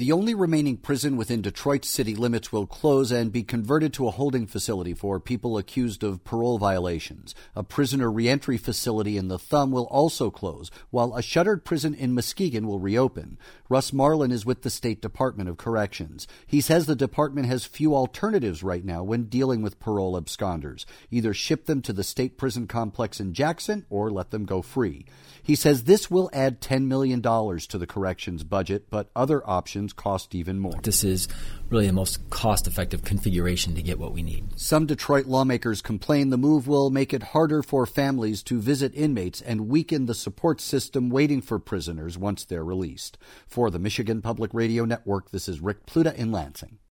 The only remaining prison within Detroit's city limits will close and be converted to a holding facility for people accused of parole violations. A prisoner reentry facility in the Thumb will also close, while a shuttered prison in Muskegon will reopen. Russ Marlin is with the State Department of Corrections. He says the department has few alternatives right now when dealing with parole absconders. Either ship them to the state prison complex in Jackson or let them go free. He says this will add $10 million to the corrections budget, but other options cost even more. This is really the most cost-effective configuration to get what we need. Some Detroit lawmakers complain the move will make it harder for families to visit inmates and weaken the support system waiting for prisoners once they're released. For the Michigan Public Radio Network, this is Rick Pluta in Lansing.